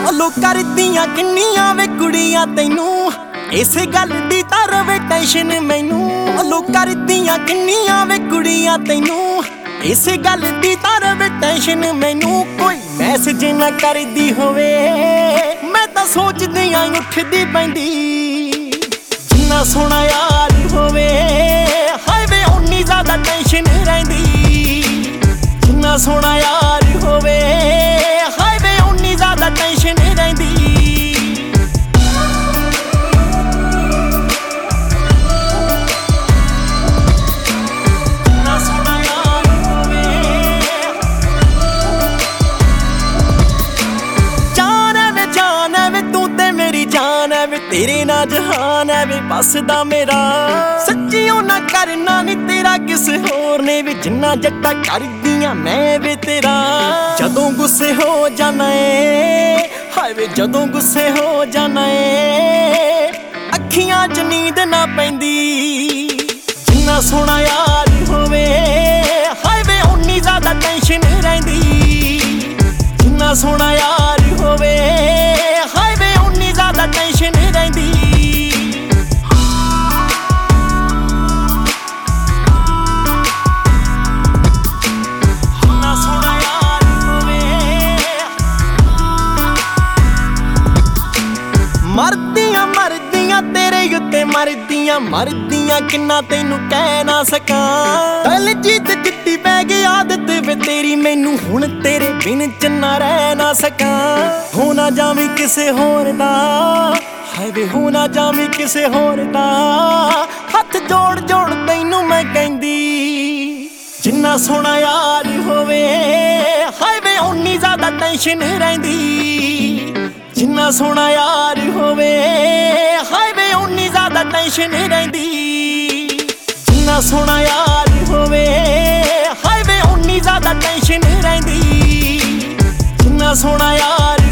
Follow ਕਰਦੀਆਂ ਕਿੰਨੀਆਂ ਵੇ ਕੁੜੀਆਂ ਤੈਨੂੰ, ਇਸੇ ਗੱਲ ਦੀ ਤਾਂ ਰਵੇ ਟੈਨਸ਼ਨ ਮੈਨੂੰ। ਫੋਲੋ ਕਰਦੀਆਂ ਕਿੰਨੀਆਂ ਵੇ ਕੁੜੀਆਂ ਤੈਨੂੰ, ਇਸੇ ਗੱਲ ਦੀ ਤਾਂ ਰਵੇ ਟੈਨਸ਼ਨ ਮੈਨੂੰ। ਕੋਈ ਮੈਸੇਜ ਨਾ ਕਰਦੀ ਹੋਵੇ ਮੈਂ ਤਾਂ ਸੋਚਦੀ ਆਂ ਉੱਠਦੀ ਪੈਂਦੀ। ਜਿੰਨਾ ਸੋਹਣਾ ਯਾਰ ਹੋਵੇ ਹਾਏ ਵੇ ਓਨੀ ਜ਼ਿਆਦਾ ਟੈਨਸ਼ਨ ਰਹਿੰਦੀ। ਜਿੰਨਾ ਸੋਹਣਾ ਯਾਰ ਹੋਵੇ ਹਾਏ ਵੇ ਓਨੀ ਜ਼ਿਆਦਾ ਟੈਨਸ਼ਨ ਰਹਿੰਦੀ। तेरे ना जहान है वे बसदा मेरा, सच्चियों ना करना नी तेरा किस होर ने वे। जिन्ना जट्टा कर दियां मैं वे तेरा, जदों गुस्से हो जाना है हाय वे जदों गुस्से हो जाना है। अखियां च नींद ना पैंदी। जिन्ना सोहना यार होवे हाय वे उन्नी ज़्यादा टेंशन रहिंदी। जिन्ना सोहना यार होवे हाय वे उन्नी ज़्यादा टेंशन रहंदी। जिन्ना सोहना यार होवे मरदियां मरदियां तेरे उत्ते मरदियां मरदियां किन्ना तैनू कह ना सकां। दलजीत चिट्टी पै गई आदत वे तेरी मैनू हुण तेरे बिन चन्ना रह ना सकां। हो ना जावी किसे होर दा हाय वे हो ना जावी किसे होर दा, हथ जोड़ जोड़ तैनू मैं कहंदी। जिन्ना सोहना यार होवे हाय वे उन्नी ज़्यादा टेंशन रहंदी। जिन्ना सोहना यार होवे हाय वे उन्नी ज़्यादा टेंशन रहंदी। जिन्ना सोहना यार होवे हाय वे उन्नी ज़्यादा टेंशन रहंदी। जिन्ना सोहना यार